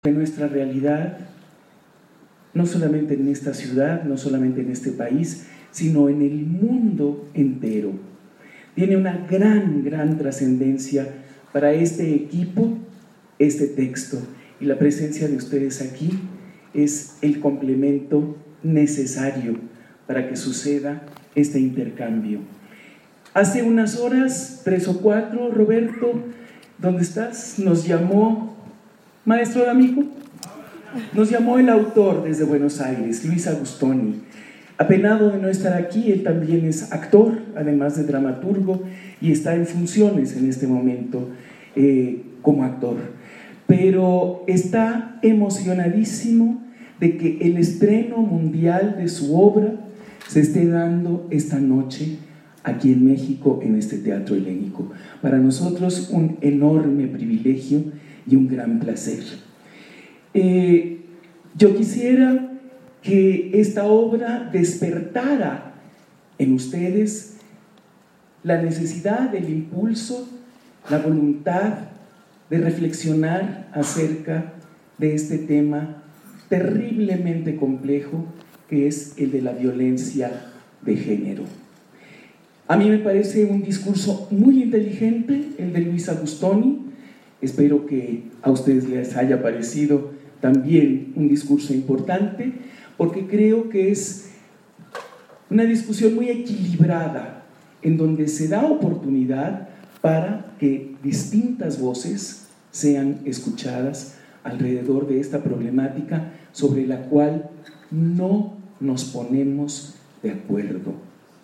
de nuestra realidad, no solamente en esta ciudad, no solamente en este país, sino en el mundo entero. Tiene una gran trascendencia para este equipo, este texto, y la presencia de ustedes aquí es el complemento necesario para que suceda este intercambio. Hace unas horas, 3 o 4, Roberto, ¿dónde estás? Nos llamó, maestro D'Amico, nos llamó el autor desde Buenos Aires, Luis Agustoni. Apenado de no estar aquí, él también es actor, además de dramaturgo, y está en funciones en este momento como actor. Pero está emocionadísimo de que el estreno mundial de su obra se esté dando esta noche aquí en México, en este Teatro Helénico. Para nosotros un enorme privilegio y un gran placer. Yo quisiera que esta obra despertara en ustedes la necesidad, el impulso, la voluntad de reflexionar acerca de este tema terriblemente complejo que es el de la violencia de género. A mí me parece un discurso muy inteligente el de Luis Agustoni. Espero que a ustedes les haya parecido también un discurso importante, porque creo que es una discusión muy equilibrada, en donde se da oportunidad para que distintas voces sean escuchadas alrededor de esta problemática sobre la cual no nos ponemos de acuerdo.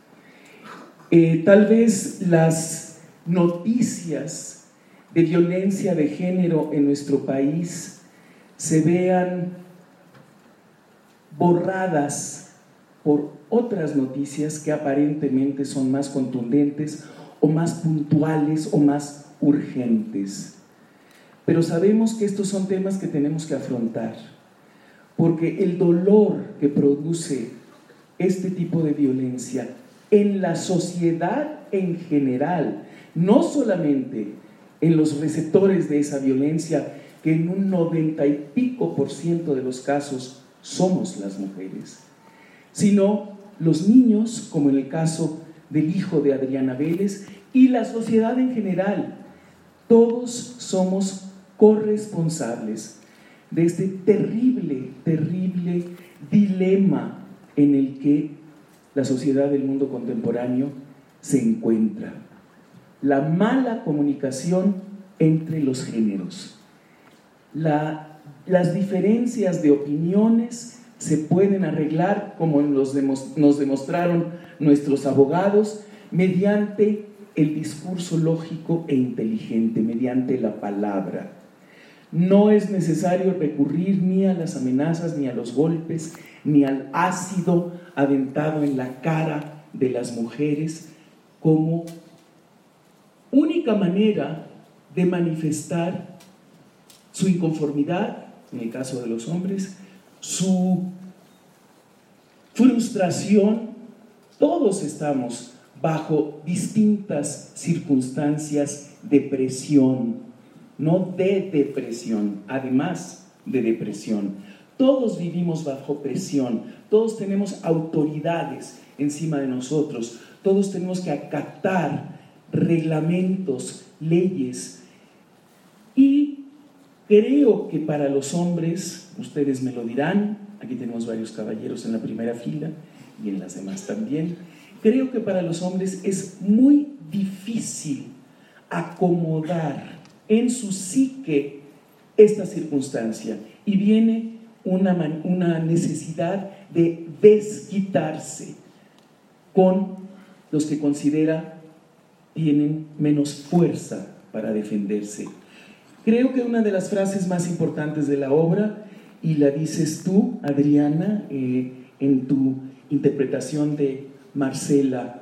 Tal vez las noticias de violencia de género en nuestro país se vean borradas por otras noticias que aparentemente son más contundentes o más puntuales o más urgentes. Pero sabemos que estos son temas que tenemos que afrontar, porque el dolor que produce este tipo de violencia en la sociedad en general, no solamente en los receptores de esa violencia, que en un 90 y pico % de los casos somos las mujeres, sino los niños, como en el caso del hijo de Adriana Vélez, y la sociedad en general. Todos somos corresponsables de este terrible dilema en el que la sociedad del mundo contemporáneo se encuentra. La mala comunicación entre los géneros. Las diferencias de opiniones se pueden arreglar, como nos demostraron nuestros abogados, mediante el discurso lógico e inteligente, mediante la palabra. No es necesario recurrir ni a las amenazas, ni a los golpes, ni al ácido aventado en la cara de las mujeres como única manera de manifestar su inconformidad, en el caso de los hombres, su frustración. Todos estamos bajo distintas circunstancias de presión, no de depresión, además de depresión. Todos vivimos bajo presión, todos tenemos autoridades encima de nosotros, todos tenemos que acatar reglamentos, leyes. Y creo que para los hombres, ustedes me lo dirán, aquí tenemos varios caballeros en la primera fila y en las demás también, creo que para los hombres es muy difícil acomodar en su psique esta circunstancia, y viene una necesidad de desquitarse con los que considera tienen menos fuerza para defenderse. Creo que una de las frases más importantes de la obra, y la dices tú, Adriana, en tu interpretación de Marcela,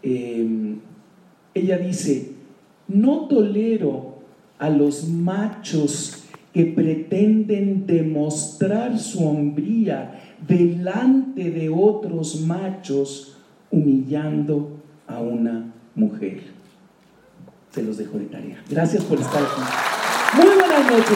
ella dice: no tolero a los machos que pretenden demostrar su hombría delante de otros machos, humillando a una mujer. Se los dejo de tarea. Gracias por estar aquí. Muy buenas noches.